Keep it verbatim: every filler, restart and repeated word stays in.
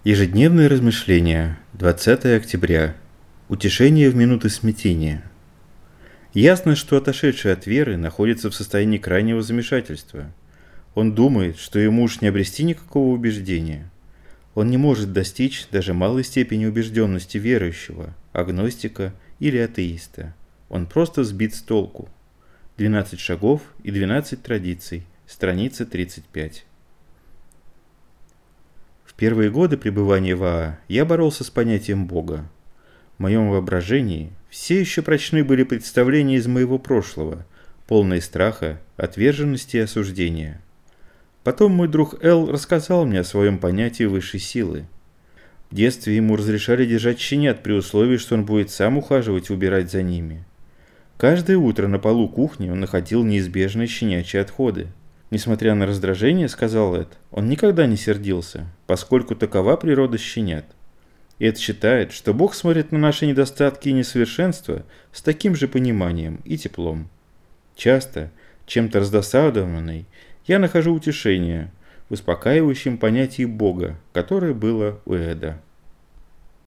Ежедневные размышления. двадцатое октября. Утешение в минуты смятения. Ясно, что отошедший от веры находится в состоянии крайнего замешательства. Он думает, что ему уж не обрести никакого убеждения. Он не может достичь даже малой степени убежденности верующего, агностика или атеиста. Он просто сбит с толку. двенадцать шагов и двенадцать традиций. Страница тридцать пять. В первые годы пребывания в Аа я боролся с понятием Бога. В моем воображении все еще прочны были представления из моего прошлого, полные страха, отверженности и осуждения. Потом мой друг Эл рассказал мне о своем понятии высшей силы. В детстве ему разрешали держать щенят при условии, что он будет сам ухаживать и убирать за ними. Каждое утро на полу кухни он находил неизбежные щенячьи отходы. Несмотря на раздражение, сказал Эд, он никогда не сердился, поскольку такова природа щенят. Эд считает, что Бог смотрит на наши недостатки и несовершенства с таким же пониманием и теплом. Часто, чем-то раздосадованный, я нахожу утешение в успокаивающем понятии Бога, которое было у Эда.